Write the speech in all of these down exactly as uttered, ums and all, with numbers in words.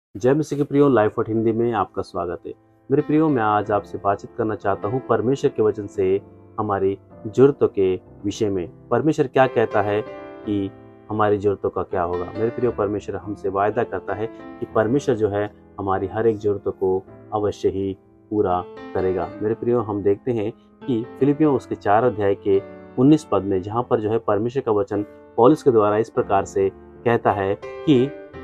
जय मसीह के प्रियो, लाइफ और हिंदी में आपका स्वागत है। मेरे प्रियो, मैं आज आपसे बातचीत करना चाहता हूँ परमेश्वर के वचन से हमारी जरूरतों के विषय में। परमेश्वर क्या कहता है कि हमारी जरूरतों का क्या होगा। मेरे प्रियो, परमेश्वर हमसे वायदा करता है कि परमेश्वर जो है हमारी हर एक जरूरतों को अवश्य ही पूरा करेगा। मेरे प्रियो, हम देखते हैं कि फिलिपियों उसके चार अध्याय के उन्नीस पद में, जहाँ पर जो है परमेश्वर का वचन पौलुस के द्वारा इस प्रकार से कहता है कि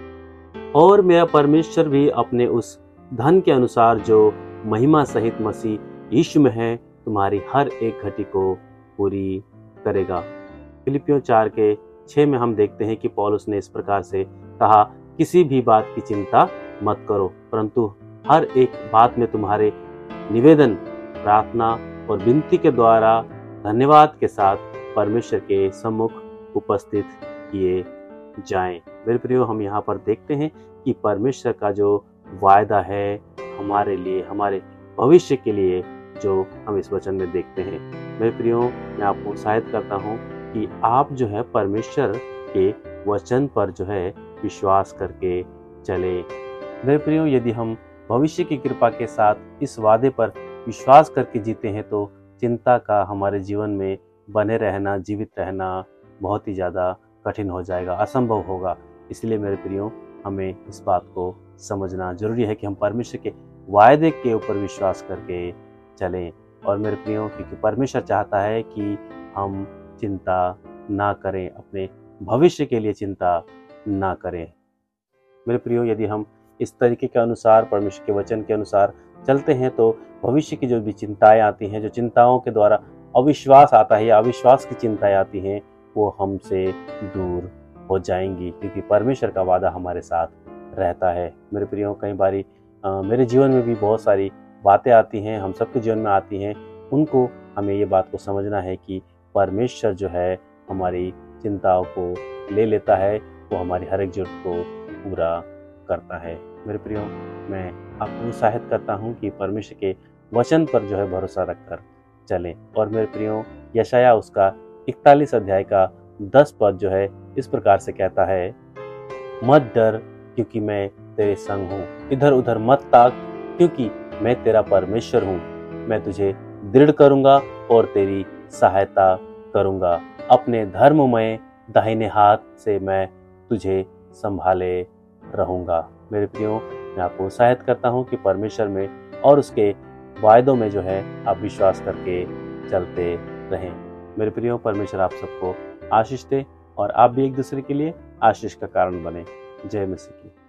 और मेरा परमेश्वर भी अपने उस धन के अनुसार जो महिमा सहित मसीह यीशु में है, तुम्हारी हर एक घटी को पूरी करेगा। फिलिपियों चार के छह में हम देखते हैं कि पौलुस ने इस प्रकार से कहा, किसी भी बात की चिंता मत करो, परंतु हर एक बात में तुम्हारे निवेदन, प्रार्थना और विनती के द्वारा धन्यवाद के साथ परमेश्वर के सम्मुख उपस्थित किए जाएं। मेरे प्रियो, हम यहाँ पर देखते हैं कि परमेश्वर का जो वायदा है हमारे लिए, हमारे भविष्य के लिए, जो हम इस वचन में देखते हैं। मेरे प्रियो, मैं आपको उत्साहित करता हूँ कि आप जो है परमेश्वर के वचन पर जो है विश्वास करके चले। मेरे प्रियो, यदि हम भविष्य की कृपा के साथ इस वादे पर विश्वास करके जीते हैं तो चिंता का हमारे जीवन में बने रहना, जीवित रहना बहुत ही ज़्यादा कठिन हो जाएगा, असंभव होगा। इसलिए मेरे प्रियो, हमें इस बात को समझना जरूरी है कि हम परमेश्वर के वायदे के ऊपर विश्वास करके चलें। और मेरे प्रियो, क्योंकि परमेश्वर चाहता है कि हम चिंता ना करें, अपने भविष्य के लिए चिंता ना करें। मेरे प्रियो, यदि हम इस तरीके के अनुसार, परमेश्वर के वचन के अनुसार चलते हैं तो भविष्य की जो भी चिंताएं आती हैं, जो चिंताओं के द्वारा अविश्वास आता है या अविश्वास की चिंताएं आती हैं, वो हमसे दूर हो जाएंगी, क्योंकि परमेश्वर का वादा हमारे साथ रहता है। मेरे प्रियो, कई बारी अ, मेरे जीवन में भी बहुत सारी बातें आती हैं, हम सबके जीवन में आती हैं। उनको हमें ये बात को समझना है कि परमेश्वर जो है हमारी चिंताओं को ले लेता है, वो हमारी हर एक जरूरत को पूरा करता है। मेरे प्रियो, मैं आपको उत्साहित करता हूँ कि परमेश्वर के वचन पर जो है भरोसा रखकर चलें। और मेरे प्रियो, यशाया उसका इकतालीस अध्याय का दस पद जो है इस प्रकार से कहता है, मत डर क्योंकि मैं तेरे संग हूँ, इधर उधर मत ताक क्योंकि मैं तेरा परमेश्वर हूँ। मैं तुझे दृढ़ करूँगा और तेरी सहायता करूँगा, अपने धर्ममय दाहिने हाथ से मैं तुझे संभाले रहूँगा। मेरे प्रियो, मैं आपको उत्साहित करता हूँ कि परमेश्वर में और उसके वायदों में जो है आप विश्वास करके चलते रहें। मेरे प्रियो, परमेश्वर आप सबको आशीष दे और आप भी एक दूसरे के लिए आशीष का कारण बने। जय मसीह की।